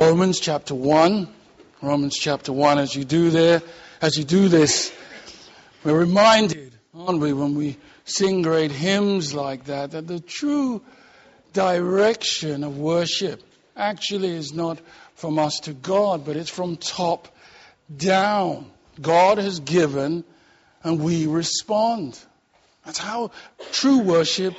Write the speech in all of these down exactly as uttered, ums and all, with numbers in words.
Romans chapter one. Romans chapter one. As you do there, as you do this, we're reminded, aren't we, when we sing great hymns like that, that the true direction of worship actually is not from us to God, but it's from top down. God has given and we respond. That's how true worship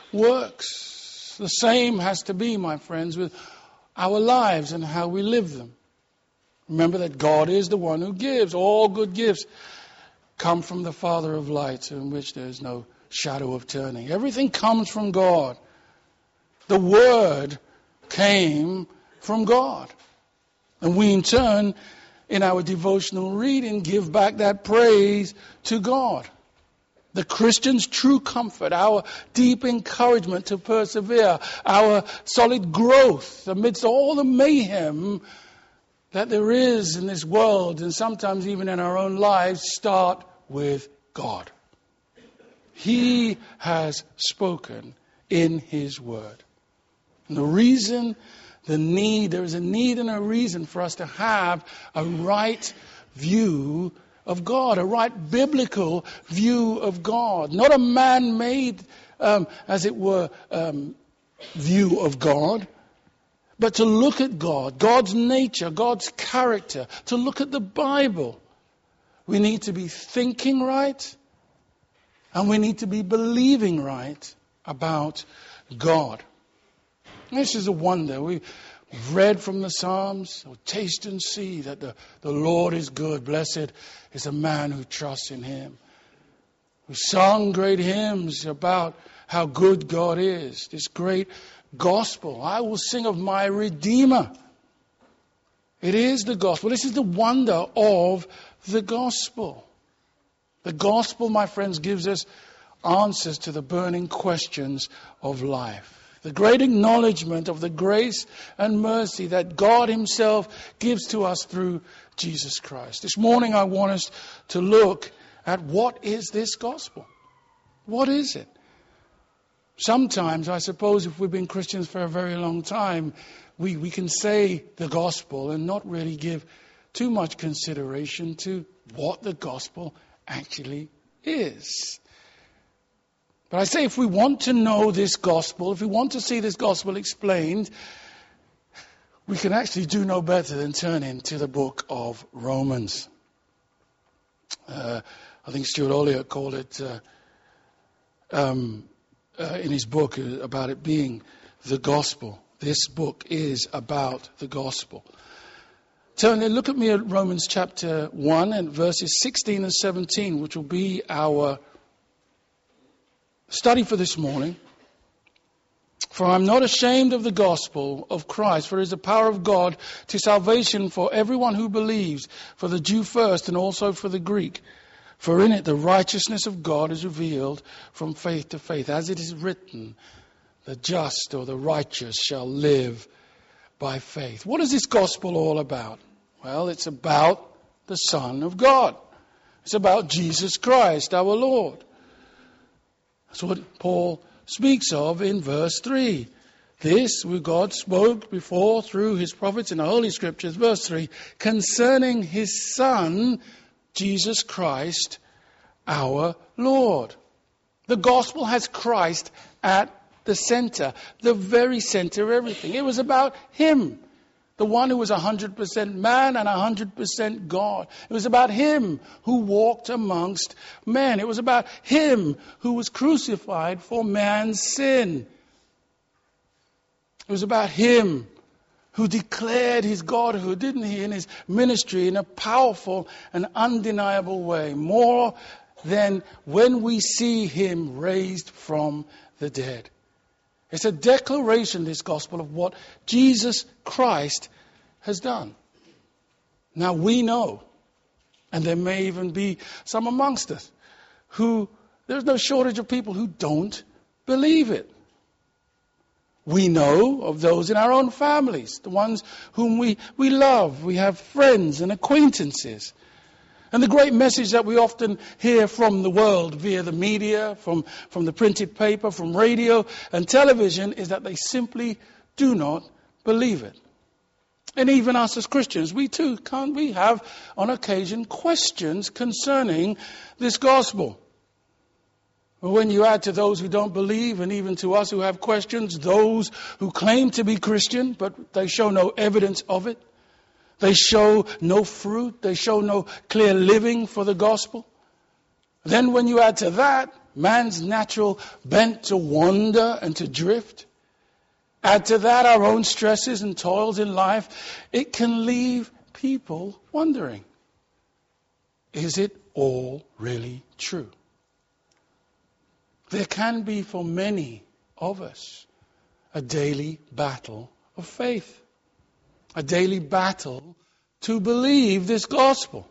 works. The same has to be, my friends, with our lives and how we live them. Remember that God is the one who gives. All good gifts come from the Father of lights, in which there is no shadow of turning. Everything comes from God. The Word came from God. And we in turn, in our devotional reading, give back that praise to God. The Christian's true comfort, our deep encouragement to persevere, our solid growth amidst all the mayhem that there is in this world, and sometimes even in our own lives, start with God. He has spoken in His Word. And the reason, the need, there is a need and a reason for us to have a right view of God, a right biblical view of God. Not a man-made, um, as it were, um, view of God, but to look at God, God's nature, God's character, to look at the Bible. We need to be thinking right, and we need to be believing right about God. This is a wonder. We We've read from the Psalms, oh, taste and see that the, the Lord is good. Blessed is a man who trusts in Him. We've sung great hymns about how good God is. This great gospel. I will sing of my Redeemer. It is the gospel. This is the wonder of the gospel. The gospel, my friends, gives us answers to the burning questions of life. The great acknowledgement of the grace and mercy that God Himself gives to us through Jesus Christ. This morning I want us to look at what is this gospel? What is it? Sometimes, I suppose, if we've been Christians for a very long time, we, we can say the gospel and not really give too much consideration to what the gospel actually is. But I say, if we want to know this gospel, if we want to see this gospel explained, we can actually do no better than turn into the book of Romans. Uh, I think Stuart Olliott called it uh, um, uh, in his book uh, about it being the gospel. This book is about the gospel. Turn and look at me at Romans chapter one and verses sixteen and seventeen, which will be our study for this morning. For I am not ashamed of the gospel of Christ, for it is the power of God to salvation for everyone who believes, for the Jew first and also for the Greek. For in it the righteousness of God is revealed from faith to faith, as it is written, the just or the righteous shall live by faith. What is this gospel all about? Well, it's about the Son of God. It's about Jesus Christ, our Lord. That's what Paul speaks of in verse three. This God spoke before through His prophets in the Holy Scriptures, verse three, concerning His Son, Jesus Christ, our Lord. The gospel has Christ at the center, the very center of everything. It was about Him. The one who was one hundred percent man and one hundred percent God. It was about Him who walked amongst men. It was about Him who was crucified for man's sin. It was about Him who declared His Godhood, didn't He, in His ministry in a powerful and undeniable way. More than when we see Him raised from the dead. It's a declaration, this gospel, of what Jesus Christ has done. Now we know, and there may even be some amongst us, who, there's no shortage of people who don't believe it. We know of those in our own families, the ones whom we, we love. We have friends and acquaintances. And the great message that we often hear from the world via the media, from, from the printed paper, from radio and television is that they simply do not believe it. And even us as Christians, we too can't we have on occasion questions concerning this gospel. When you add to those who don't believe, and even to us who have questions, those who claim to be Christian, but they show no evidence of it. They show no fruit. They show no clear living for the gospel. Then when you add to that man's natural bent to wander and to drift, add to that our own stresses and toils in life, it can leave people wondering, is it all really true? There can be for many of us a daily battle of faith, a daily battle to believe this gospel.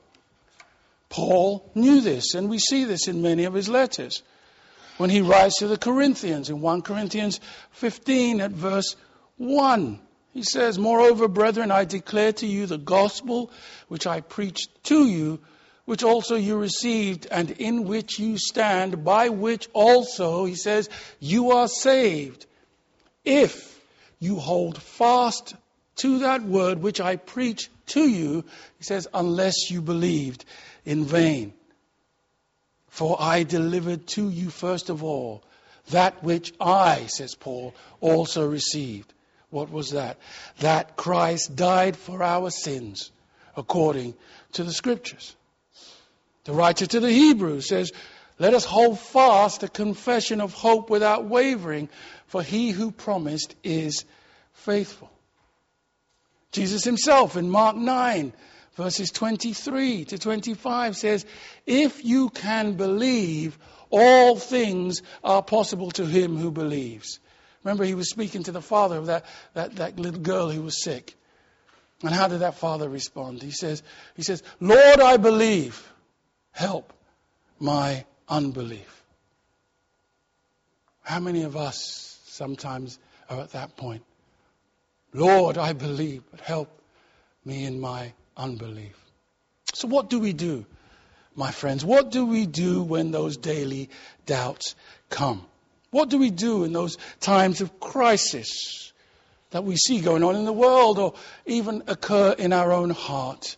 Paul knew this, and we see this in many of his letters. When he writes to the Corinthians in First Corinthians fifteen at verse one, he says, "Moreover, brethren, I declare to you the gospel which I preached to you, which also you received, and in which you stand, by which also," he says, "you are saved, if you hold fast to that word which I preached to you," he says, "unless you believed in vain. For I delivered to you first of all that which I," says Paul, "also received." What was that? That Christ died for our sins, according to the Scriptures. The writer to the Hebrews says, "Let us hold fast the confession of hope without wavering, for he who promised is faithful." Jesus himself in Mark nine, verses twenty-three to twenty-five says, "If you can believe, all things are possible to him who believes." Remember, he was speaking to the father of that, that, that little girl who was sick. And how did that father respond? He says, he says, "Lord, I believe. Help my unbelief." How many of us sometimes are at that point? "Lord, I believe, but help me in my unbelief." So what do we do, my friends? What do we do when those daily doubts come? What do we do in those times of crisis that we see going on in the world or even occur in our own heart?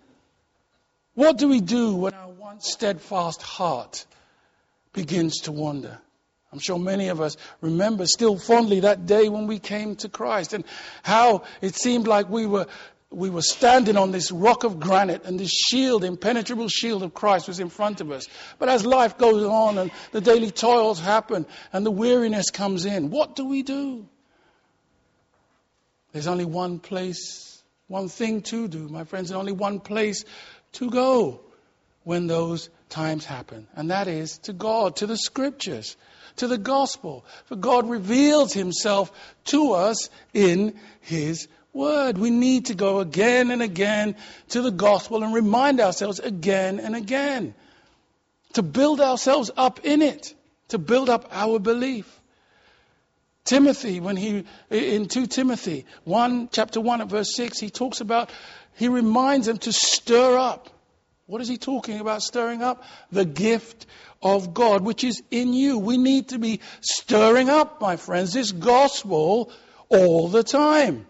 What do we do when our once steadfast heart begins to wander? I'm sure many of us remember still fondly that day when we came to Christ and how it seemed like we were we were standing on this rock of granite and this shield, impenetrable shield of Christ was in front of us. But as life goes on and the daily toils happen and the weariness comes in, what do we do? There's only one place, one thing to do, my friends, and only one place to go when those times happen. And that is to God, to the Scriptures, to the gospel. For God reveals himself to us in his word. We need to go again and again to the gospel and remind ourselves again and again to build ourselves up in it, to build up our belief. Timothy, when he, in Second Timothy one, chapter one at verse six, he talks about, he reminds them to stir up. What is he talking about stirring up? The gift of God, which is in you. We need to be stirring up, my friends, this gospel all the time.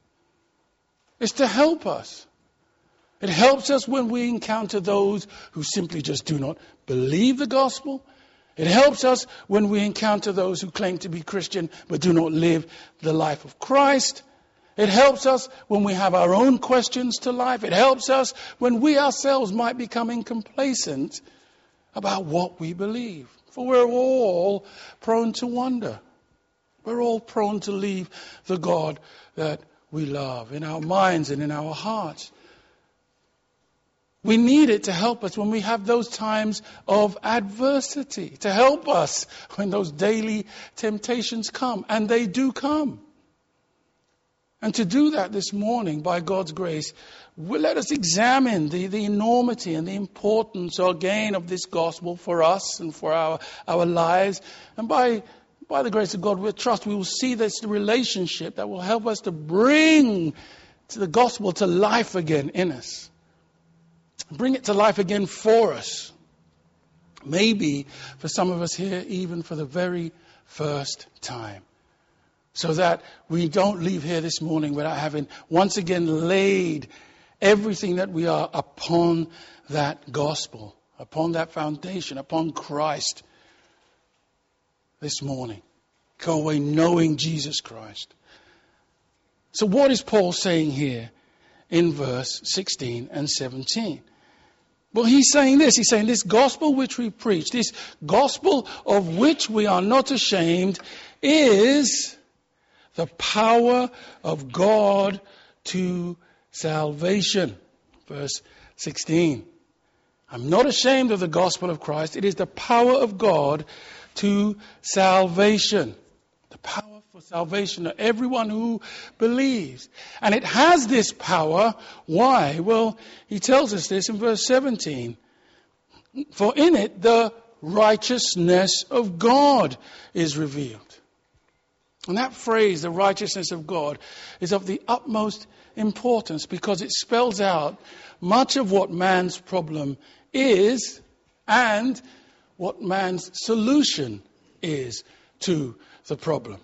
It's to help us. It helps us when we encounter those who simply just do not believe the gospel. It helps us when we encounter those who claim to be Christian but do not live the life of Christ. It helps us when we have our own questions to life. It helps us when we ourselves might become complacent about what we believe. For we're all prone to wonder. We're all prone to leave the God that we love in our minds and in our hearts. We need it to help us when we have those times of adversity, to help us when those daily temptations come, and they do come. And to do that this morning, by God's grace, well, let us examine the, the enormity and the importance again of this gospel for us and for our, our lives. And by By the grace of God, we trust we will see this relationship that will help us to bring to the gospel to life again in us. Bring it to life again for us. Maybe for some of us here, even for the very first time. so that we don't leave here this morning without having once again laid everything that we are upon that gospel, upon that foundation, upon Christ this morning. Go away knowing Jesus Christ. So what is Paul saying here in verse sixteen and seventeen? Well, he's saying this. He's saying this gospel which we preach, this gospel of which we are not ashamed, is the power of God to salvation. Verse sixteen. I'm not ashamed of the gospel of Christ. It is the power of God to salvation. The power for salvation to everyone who believes. And it has this power. Why? Well, he tells us this in verse seventeen. For in it the righteousness of God is revealed. And that phrase, the righteousness of God, is of the utmost importance because it spells out much of what man's problem is and what man's solution is to the problem.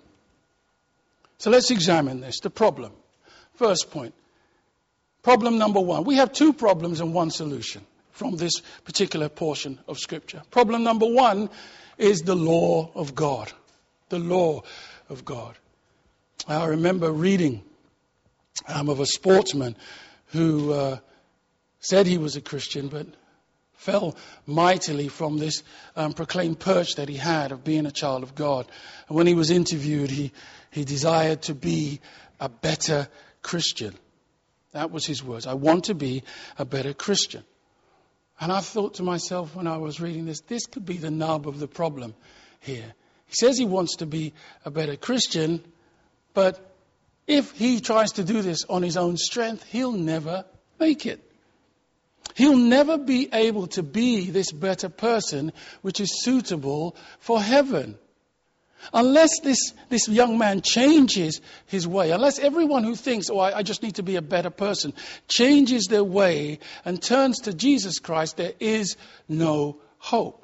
So let's examine this, the problem. First point. Problem number one. We have two problems and one solution from this particular portion of Scripture. Problem number one is the law of God. The law of God. I remember reading um, of a sportsman who uh, said he was a Christian, but fell mightily from this um, proclaimed perch that he had of being a child of God. And when he was interviewed, he, he desired to be a better Christian. That was his words. I want to be a better Christian. And I thought to myself when I was reading this, this could be the nub of the problem here. He says he wants to be a better Christian, but if he tries to do this on his own strength, he'll never make it. He'll never be able to be this better person which is suitable for heaven. Unless this, this young man changes his way, unless everyone who thinks, oh, I, I just need to be a better person, changes their way and turns to Jesus Christ, there is no hope.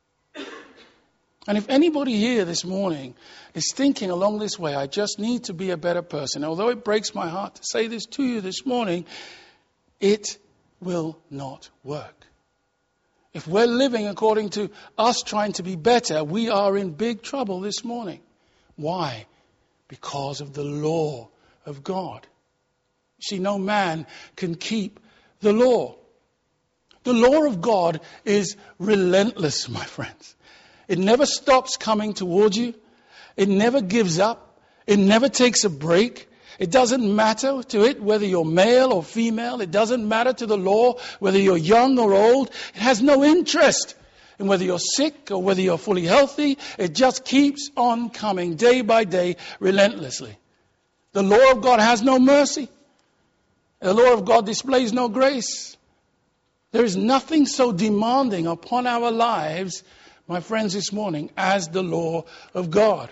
And if anybody here this morning is thinking along this way, I just need to be a better person, although it breaks my heart to say this to you this morning, it will not work. If we're living according to us trying to be better, we are in big trouble this morning. Why? Because of the law of God. See, no man can keep the law. The law of God is relentless, my friends. It never stops coming towards you. It never gives up. It never takes a break. It doesn't matter to it whether you're male or female. It doesn't matter to the law whether you're young or old. It has no interest in whether you're sick or whether you're fully healthy. It just keeps on coming day by day relentlessly. The law of God has no mercy. The law of God displays no grace. There is nothing so demanding upon our lives, my friends, this morning, as the law of God.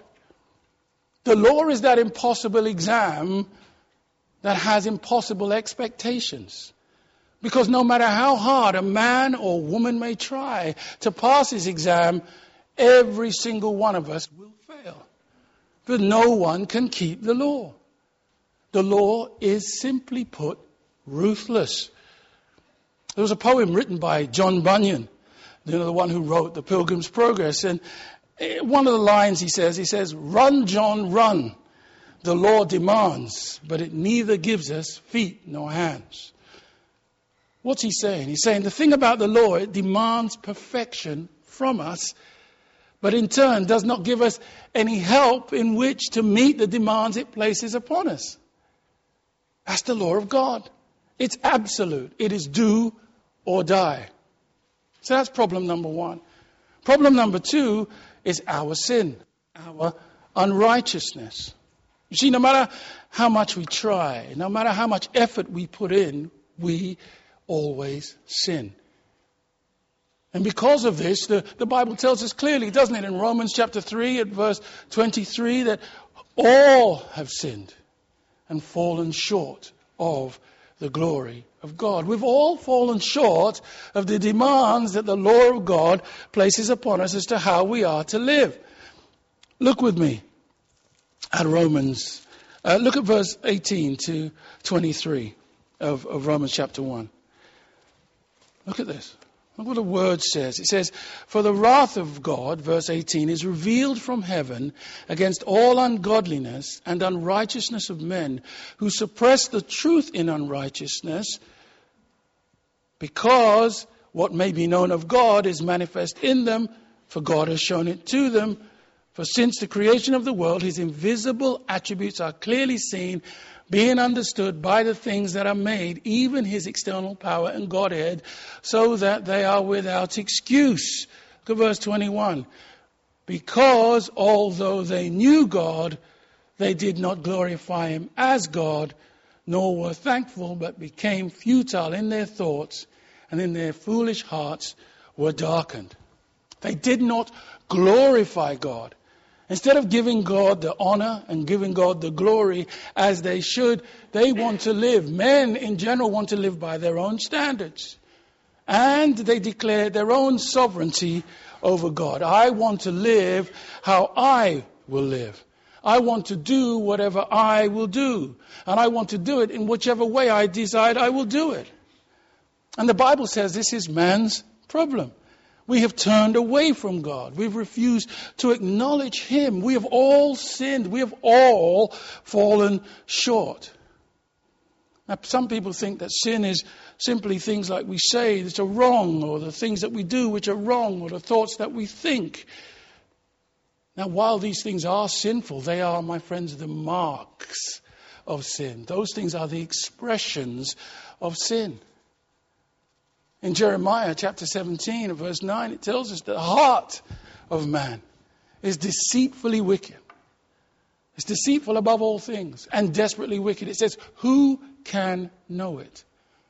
The law is that impossible exam that has impossible expectations. Because no matter how hard a man or woman may try to pass his exam, every single one of us will fail. But no one can keep the law. The law is, simply put, ruthless. There was a poem written by John Bunyan, you know, the one who wrote The Pilgrim's Progress, and one of the lines he says, he says, "Run, John, run. The law demands, but it neither gives us feet nor hands." What's he saying? He's saying the thing about the law, it demands perfection from us, but in turn does not give us any help in which to meet the demands it places upon us. That's the law of God. It's absolute. It is do or die. So that's problem number one. Problem number two is our sin, our unrighteousness. You see, no matter how much we try, no matter how much effort we put in, we always sin. And because of this, the, the Bible tells us clearly, doesn't it, in Romans chapter three at verse twenty-three, that all have sinned and fallen short of the glory of God. We've all fallen short of the demands that the law of God places upon us as to how we are to live. Look with me at Romans. Uh, look at verse eighteen to twenty-three of, of Romans chapter one. Look at this. Look what the word says. It says, "For the wrath of God," verse eighteen, "is revealed from heaven against all ungodliness and unrighteousness of men who suppress the truth in unrighteousness, because what may be known of God is manifest in them, for God has shown it to them. For since the creation of the world, his invisible attributes are clearly seen, being understood by the things that are made, even his external power and Godhead, so that they are without excuse." Look at verse twenty-one. "Because although they knew God, they did not glorify him as God, nor were thankful, but became futile in their thoughts, and in their foolish hearts were darkened." They did not glorify God. Instead of giving God the honor and giving God the glory as they should, they want to live. Men in general want to live by their own standards. And they declare their own sovereignty over God. I want to live how I will live. I want to do whatever I will do. And I want to do it in whichever way I decide I will do it. And the Bible says this is man's problem. We have turned away from God. We've refused to acknowledge him. We have all sinned. We have all fallen short. Now, some people think that sin is simply things like we say that are wrong, or the things that we do which are wrong, or the thoughts that we think. Now, while these things are sinful, they are, my friends, the marks of sin. Those things are the expressions of sin. In Jeremiah chapter seventeen, verse nine, it tells us that the heart of man is deceitfully wicked. It's deceitful above all things and desperately wicked. It says, who can know it?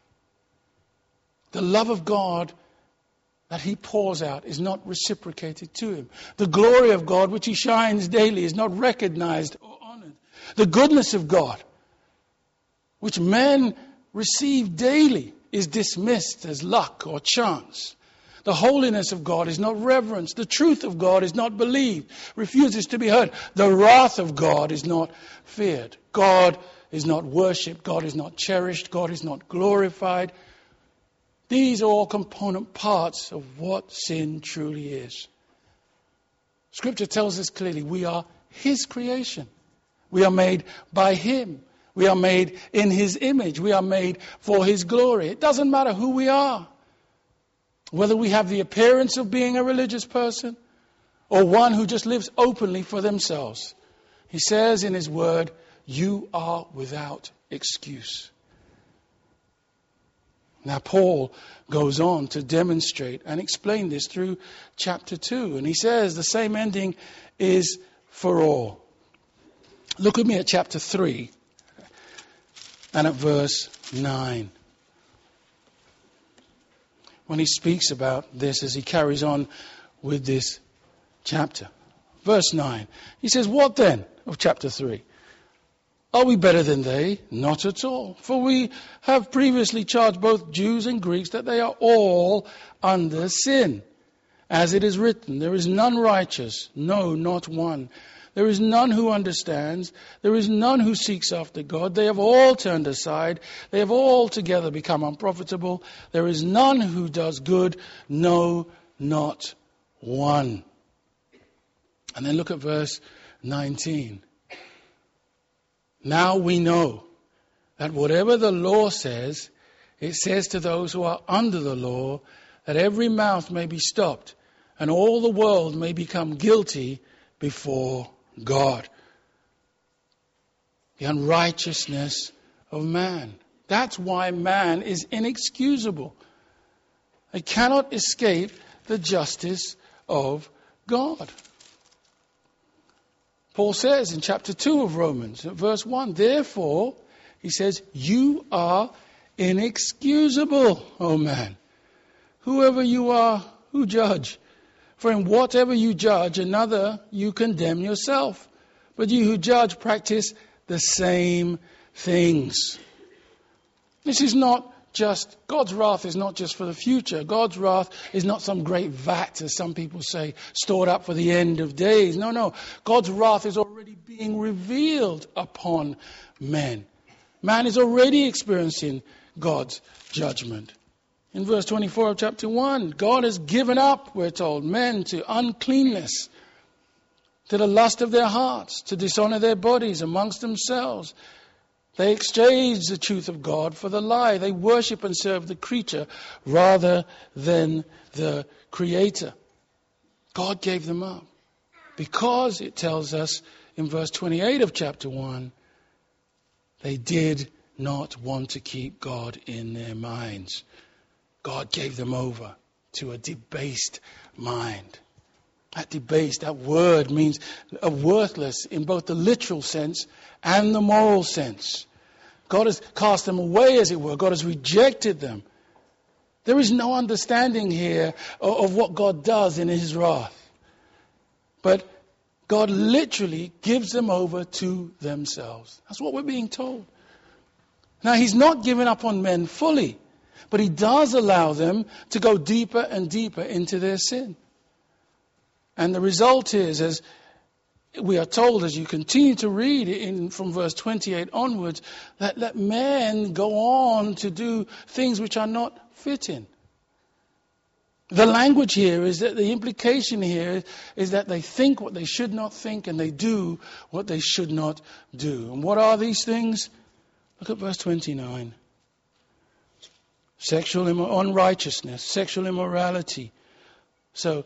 The love of God that he pours out is not reciprocated to him. The glory of God, which he shines daily, is not recognized or honored. The goodness of God, which men receive daily, is dismissed as luck or chance. The holiness of God is not reverenced. The truth of God is not believed, refuses to be heard. The wrath of God is not feared. God is not worshipped. God is not cherished. God is not glorified. These are all component parts of what sin truly is. Scripture tells us clearly we are his creation. We are made by him. We are made in his image. We are made for his glory. It doesn't matter who we are. Whether we have the appearance of being a religious person or one who just lives openly for themselves. He says in his word, you are without excuse. Now Paul goes on to demonstrate and explain this through chapter two. And he says the same ending is for all. Look with me at chapter three. And at verse nine, when he speaks about this as he carries on with this chapter. Verse nine, he says, what then of chapter three? Are we better than they? Not at all. For we have previously charged both Jews and Greeks that they are all under sin. As it is written, there is none righteous, no, not one. There is none who understands. There is none who seeks after God. They have all turned aside. They have all together become unprofitable. There is none who does good. No, not one. And then look at verse nineteen. Now we know that whatever the law says, it says to those who are under the law, that every mouth may be stopped and all the world may become guilty before God. The unrighteousness of man. That's why man is inexcusable. They cannot escape the justice of God. Paul says in chapter two of Romans, verse one, therefore, he says, you are inexcusable, O man. Whoever you are, who judge? For in whatever you judge another, you condemn yourself. But you who judge practice the same things. This is not just, God's wrath is not just for the future. God's wrath is not some great vat, as some people say, stored up for the end of days. No, no. God's wrath is already being revealed upon men. Man is already experiencing God's judgment. In verse twenty-four of chapter one, God has given up, we're told, men to uncleanness, to the lust of their hearts, to dishonor their bodies amongst themselves. They exchange the truth of God for the lie. They worship and serve the creature rather than the Creator. God gave them up because, it tells us in verse twenty-eight of chapter one, they did not want to keep God in their minds. God gave them over to a debased mind. That debased, that word means a worthless in both the literal sense and the moral sense. God has cast them away, as it were. God has rejected them. There is no understanding here of, of what God does in his wrath. But God literally gives them over to themselves. That's what we're being told. Now, he's not given up on men fully, but he does allow them to go deeper and deeper into their sin. And the result is, as we are told, as you continue to read in from verse twenty-eight onwards, that, that men go on to do things which are not fitting. The language here is that the implication here is that they think what they should not think and they do what they should not do. And what are these things? Look at verse twenty-nine. Sexual immor- unrighteousness, sexual immorality. So,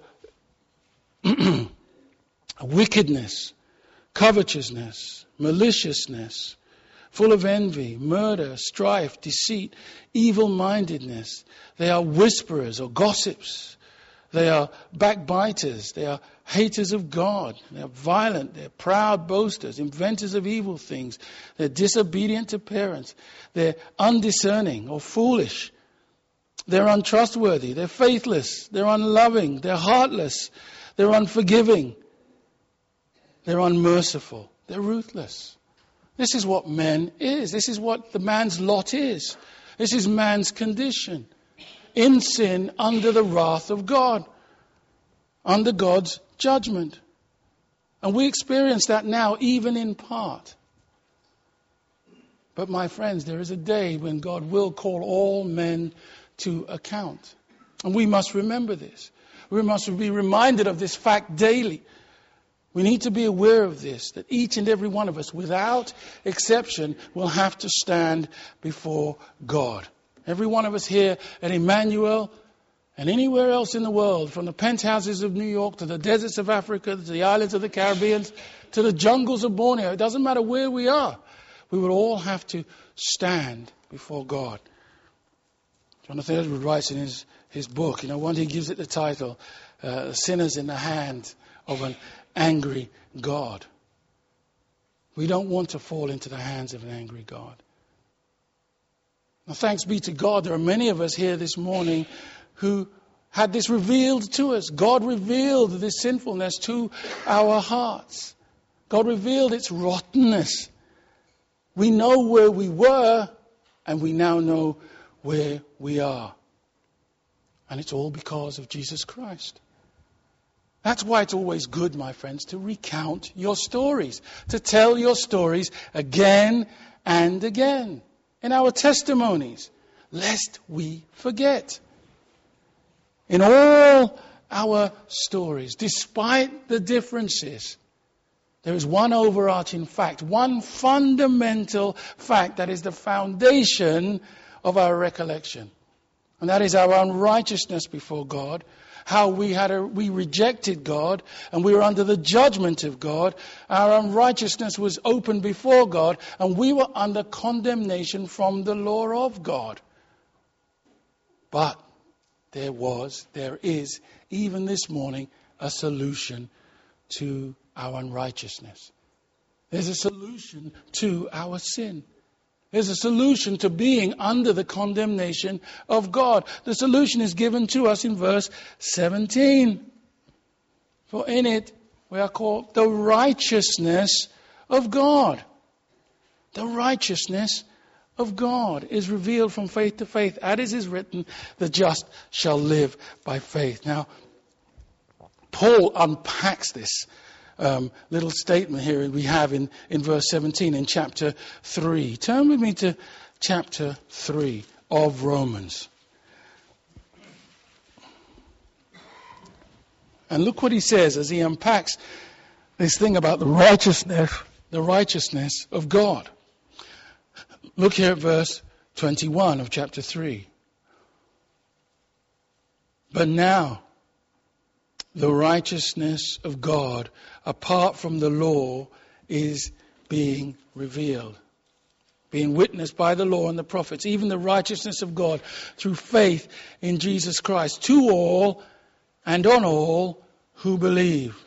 wickedness, covetousness, maliciousness, full of envy, murder, strife, deceit, evil-mindedness. They are whisperers or gossips. They are backbiters. They are haters of God. They are violent. They are proud boasters, inventors of evil things. They're disobedient to parents. They're undiscerning or foolish. They're untrustworthy. They're faithless. They're unloving. They're heartless. They're unforgiving. They're unmerciful. They're ruthless. This is what man is. This is what the man's lot is. This is man's condition. In sin, under the wrath of God. Under God's judgment. And we experience that now, even in part. But my friends, there is a day when God will call all men to account. And we must remember this. We must be reminded of this fact daily. We need to be aware of this, that each and every one of us, without exception, will have to stand before God. Every one of us here at Emmanuel and anywhere else in the world, from the penthouses of New York to the deserts of Africa, to the islands of the Caribbean, to the jungles of Borneo, it doesn't matter where we are, we will all have to stand before God. Jonathan Edwards writes in his, his book, you know, one he gives it the title, uh, Sinners in the Hand of an Angry God. We don't want to fall into the hands of an angry God. Now, thanks be to God, there are many of us here this morning who had this revealed to us. God revealed this sinfulness to our hearts. God revealed its rottenness. We know where we were, and we now know where we are. And it's all because of Jesus Christ. That's why it's always good, my friends, to recount your stories, to tell your stories again and again in our testimonies, lest we forget. In all our stories, despite the differences, there is one overarching fact, one fundamental fact that is the foundation of our recollection. And that is our unrighteousness before God. How we had a, we rejected God and we were under the judgment of God. Our unrighteousness was open before God and we were under condemnation from the law of God. But there was, there is, even this morning, a solution to our unrighteousness. There's a solution to our sin. There's a solution to being under the condemnation of God. The solution is given to us in verse seventeen. For in it we are called the righteousness of God. The righteousness of God is revealed from faith to faith. As it is written, the just shall live by faith. Now, Paul unpacks this um, little statement here we have in, in verse seventeen in chapter three. Turn with me to chapter three of Romans. And look what he says as he unpacks this thing about the righteousness, the righteousness of God. Look here at verse twenty-one of chapter three. But now, the righteousness of God, apart from the law, is being revealed. Being witnessed by the law and the prophets, even the righteousness of God through faith in Jesus Christ, to all and on all who believe.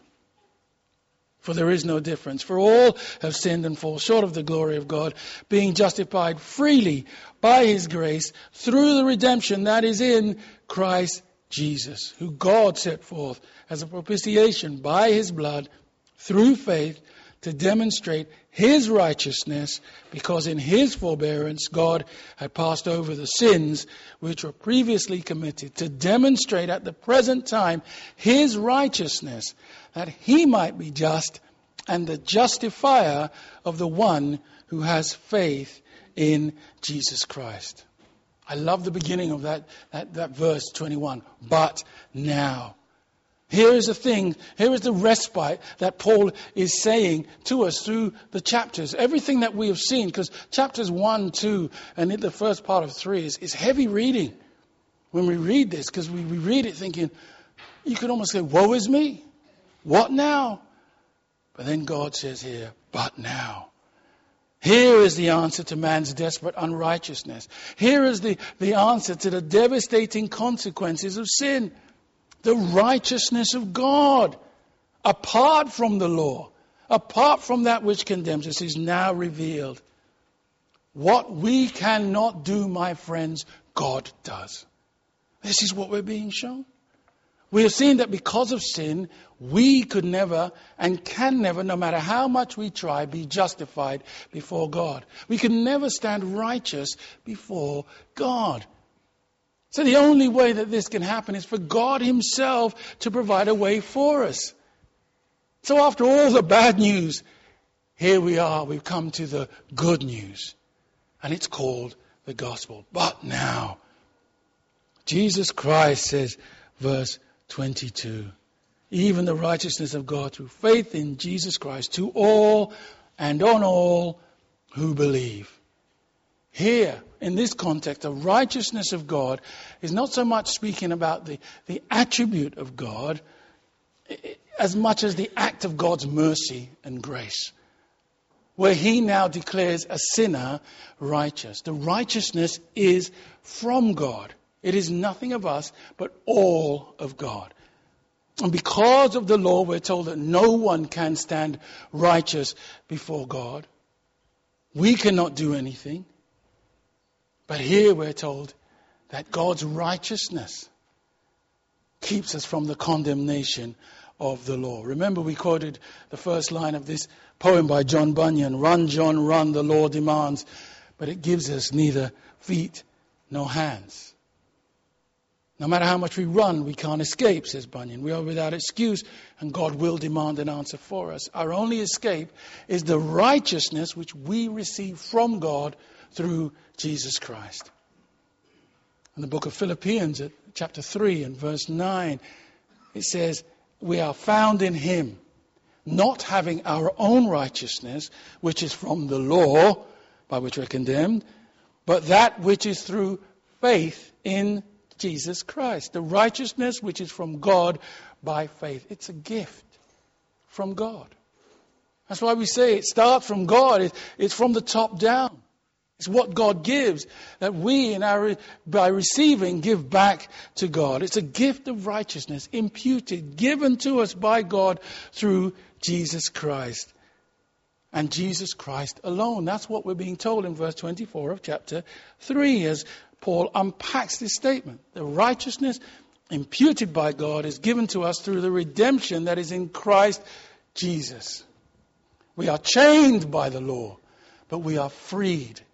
For there is no difference. For all have sinned and fall short of the glory of God, being justified freely by His grace through the redemption that is in Christ Jesus, who God set forth as a propitiation by His blood through faith to demonstrate His righteousness, because in His forbearance God had passed over the sins which were previously committed, to demonstrate at the present time His righteousness, that He might be just and the justifier of the one who has faith in Jesus Christ. I love the beginning of that, that, that verse twenty-one. But now. Here is the thing, here is the respite that Paul is saying to us through the chapters. Everything that we have seen, because chapters one, two, and in the first part of three is, is heavy reading when we read this, because we, we read it thinking, you could almost say, woe is me. What now? But then God says here, but now. Here is the answer to man's desperate unrighteousness. Here is the, the answer to the devastating consequences of sin. The righteousness of God, apart from the law, apart from that which condemns us, is now revealed. What we cannot do, my friends, God does. This is what we're being shown. We have seen that because of sin, we could never and can never, no matter how much we try, be justified before God. We can never stand righteous before God. So the only way that this can happen is for God Himself to provide a way for us. So after all the bad news, here we are, we've come to the good news. And it's called the gospel. But now, Jesus Christ says, verse twenty-two, even the righteousness of God through faith in Jesus Christ to all and on all who believe. Here, in this context, the righteousness of God is not so much speaking about the, the attribute of God as much as the act of God's mercy and grace, where He now declares a sinner righteous. The righteousness is from God. It is nothing of us, but all of God. And because of the law, we're told that no one can stand righteous before God. We cannot do anything. But here we're told that God's righteousness keeps us from the condemnation of the law. Remember, we quoted the first line of this poem by John Bunyan, "Run, John, run, the law demands, but it gives us neither feet nor hands." No matter how much we run, we can't escape, says Bunyan. We are without excuse, and God will demand an answer for us. Our only escape is the righteousness which we receive from God through Jesus Christ. In the book of Philippians, at chapter three and verse nine, it says, we are found in Him, not having our own righteousness, which is from the law, by which we're condemned, but that which is through faith in Jesus Christ. The righteousness which is from God by faith. It's a gift from God. That's why we say it starts from God. It's from the top down. It's what God gives that we, in our, by receiving, give back to God. It's a gift of righteousness imputed, given to us by God through Jesus Christ. And Jesus Christ alone. That's what we're being told in verse twenty-four of chapter three as Paul unpacks this statement. The righteousness imputed by God is given to us through the redemption that is in Christ Jesus. We are chained by the law, but we are freed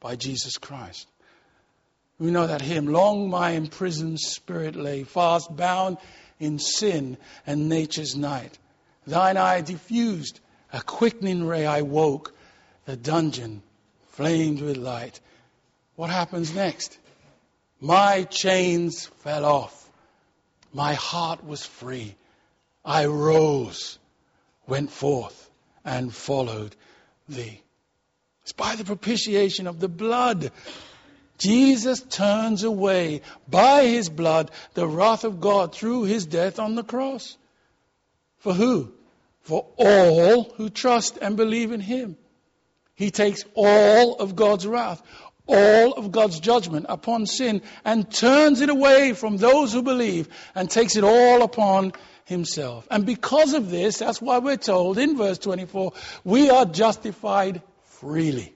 by Jesus Christ. We know that hymn, long my imprisoned spirit lay, fast bound in sin and nature's night. Thine eye diffused a quickening ray, I woke, the dungeon flamed with light. What happens next? My chains fell off. My heart was free. I rose, went forth, and followed thee. It's by the propitiation of the blood. Jesus turns away by his blood the wrath of God through his death on the cross. For who? For all who trust and believe in him. He takes all of God's wrath, all of God's judgment upon sin, and turns it away from those who believe and takes it all upon himself. And because of this, that's why we're told in verse twenty-four, we are justified freely.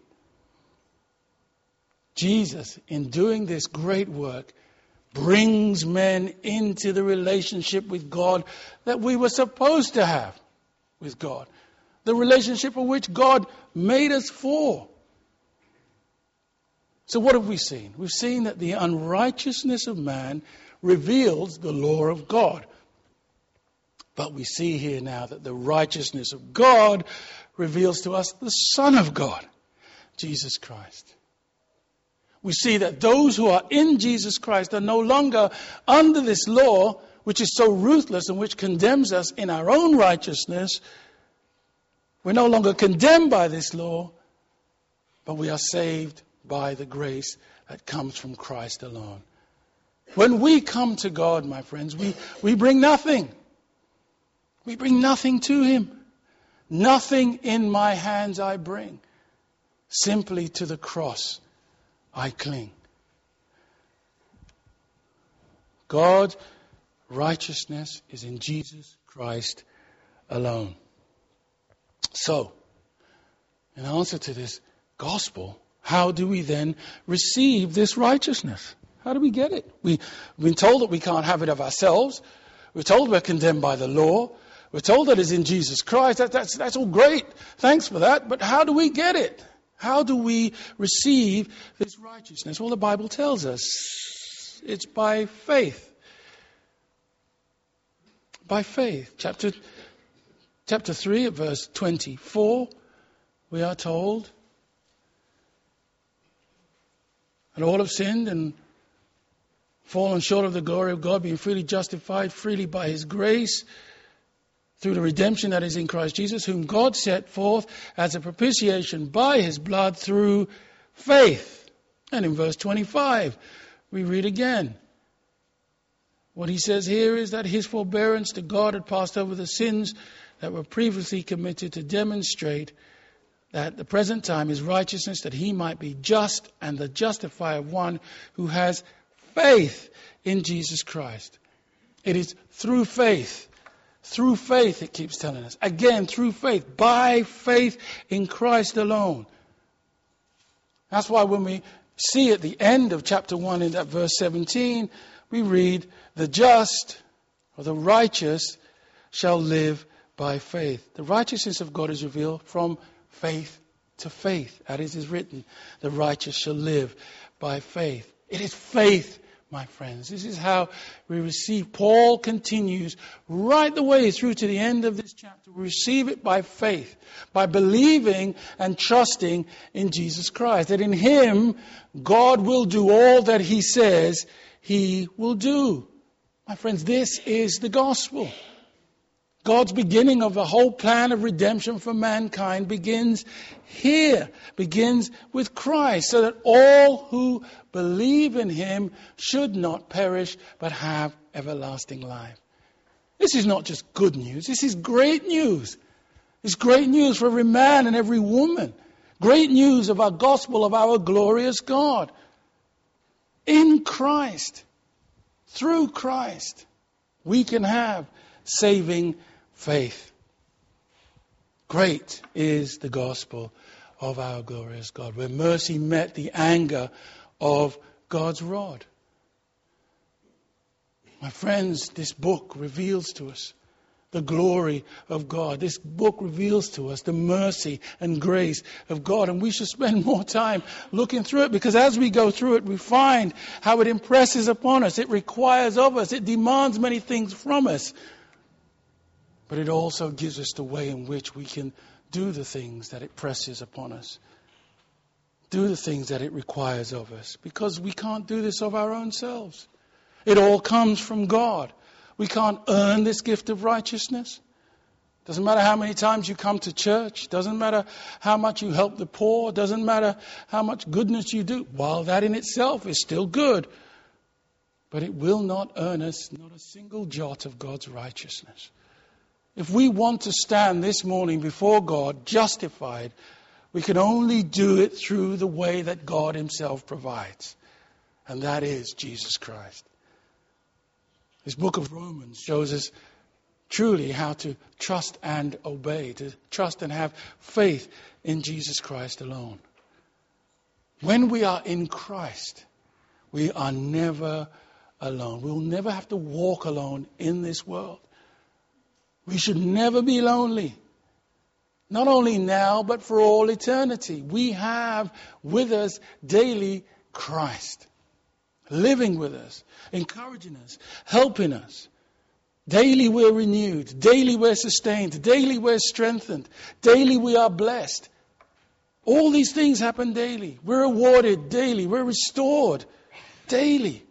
Jesus, in doing this great work, brings men into the relationship with God that we were supposed to have with God. The relationship for which God made us for. So what have we seen? We've seen that the unrighteousness of man reveals the law of God. But we see here now that the righteousness of God reveals to us the Son of God, Jesus Christ. We see that those who are in Jesus Christ are no longer under this law, which is so ruthless and which condemns us in our own righteousness. We're no longer condemned by this law, but we are saved by the grace that comes from Christ alone. When we come to God, my friends, we, we bring nothing. We bring nothing to him. Nothing in my hands I bring. Simply to the cross I cling. God's righteousness is in Jesus Christ alone. So, in answer to this gospel, how do we then receive this righteousness? How do we get it? We, we've been told that we can't have it of ourselves. We're told we're condemned by the law. We're told that it's in Jesus Christ. That, that's, that's all great. Thanks for that. But how do we get it? How do we receive this righteousness? Well, the Bible tells us it's by faith. By faith. Chapter Chapter three, at verse twenty-four, we are told, and all have sinned and fallen short of the glory of God, being freely justified, freely by his grace, through the redemption that is in Christ Jesus, whom God set forth as a propitiation by his blood through faith. And in verse twenty-five, we read again. What he says here is that his forbearance to God had passed over the sins that were previously committed, to demonstrate that at the present time his righteousness, that he might be just and the justifier of one who has faith in Jesus Christ. It is through faith. Through faith, it keeps telling us. Again, through faith. By faith in Christ alone. That's why when we see at the end of chapter one in that verse seventeen, we read, the just or the righteous shall live by faith. The righteousness of God is revealed from faith to faith. As it is written, the righteous shall live by faith. It is faith, my friends. This is how we receive. Paul continues right the way through to the end of this chapter. We receive it by faith, by believing and trusting in Jesus Christ. That in him, God will do all that he says he will do. My friends, this is the gospel. God's beginning of the whole plan of redemption for mankind begins here, begins with Christ, so that all who believe in him should not perish, but have everlasting life. This is not just good news, this is great news. It's great news for every man and every woman. Great news of our gospel, of our glorious God. In Christ, through Christ, we can have saving faith. Great is the gospel of our glorious God, where mercy met the anger of God's rod. My friends, this book reveals to us the glory of God. This book reveals to us the mercy and grace of God. And we should spend more time looking through it, because as we go through it, we find how it impresses upon us. It requires of us. It demands many things from us. But it also gives us the way in which we can do the things that it presses upon us. Do the things that it requires of us. Because we can't do this of our own selves. It all comes from God. We can't earn this gift of righteousness. Doesn't matter how many times you come to church. Doesn't matter how much you help the poor. Doesn't matter how much goodness you do. While that in itself is still good. But it will not earn us not a single jot of God's righteousness. If we want to stand this morning before God justified, we can only do it through the way that God Himself provides. And that is Jesus Christ. This book of Romans shows us truly how to trust and obey, to trust and have faith in Jesus Christ alone. When we are in Christ, we are never alone. We'll never have to walk alone in this world. We should never be lonely. Not only now, but for all eternity. We have with us daily Christ. Living with us, encouraging us, helping us. Daily we're renewed. Daily we're sustained. Daily we're strengthened. Daily we are blessed. All these things happen daily. We're rewarded daily. We're restored daily.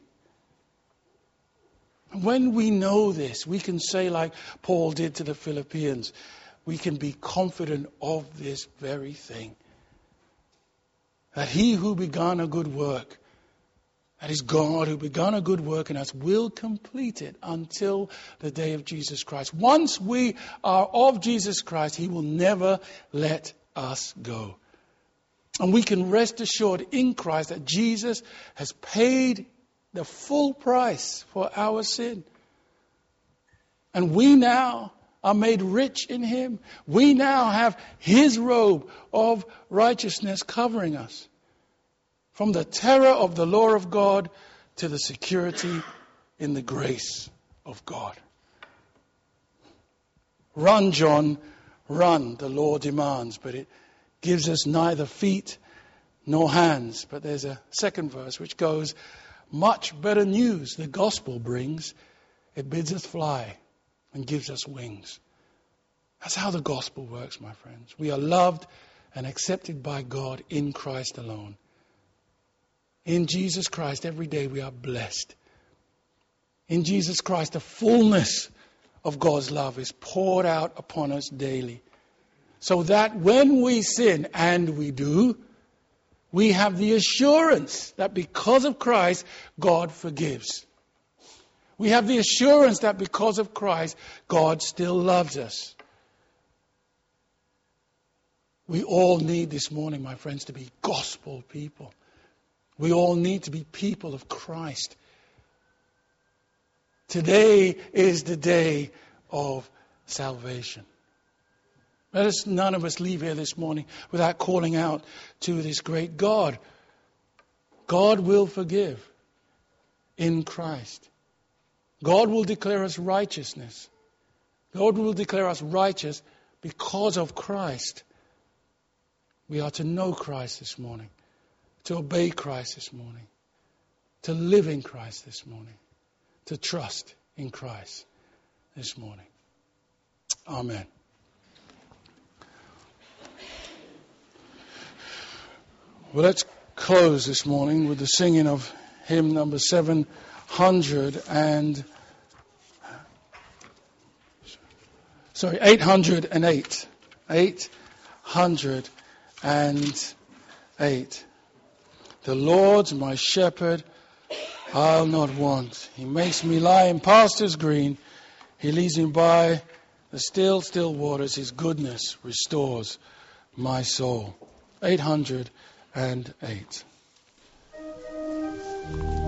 When we know this, we can say like Paul did to the Philippians, we can be confident of this very thing. That He who began a good work, that is God who began a good work in us, will complete it until the day of Jesus Christ. Once we are of Jesus Christ, He will never let us go. And we can rest assured in Christ that Jesus has paid the full price for our sin. And we now are made rich in Him. We now have His robe of righteousness covering us. From the terror of the law of God to the security in the grace of God. Run, John, run, the law demands, but it gives us neither feet nor hands. But there's a second verse which goes, much better news the gospel brings. It bids us fly and gives us wings. That's how the gospel works, my friends. We are loved and accepted by God in Christ alone. In Jesus Christ, every day we are blessed. In Jesus Christ, the fullness of God's love is poured out upon us daily. So that when we sin, and we do, we have the assurance that because of Christ, God forgives. We have the assurance that because of Christ, God still loves us. We all need this morning, my friends, to be gospel people. We all need to be people of Christ. Today is the day of salvation. Let us, none of us leave here this morning without calling out to this great God. God will forgive in Christ. God will declare us righteousness. God will declare us righteous because of Christ. We are to know Christ this morning, to obey Christ this morning, to live in Christ this morning, to trust in Christ this morning. Amen. Well, let's close this morning with the singing of hymn number seven hundred and sorry, eight hundred and eight. Eight hundred and eight. The Lord's my shepherd, I'll not want. He makes me lie in pastures green. He leads me by the still, still waters. His goodness restores my soul. Eight hundred and eight.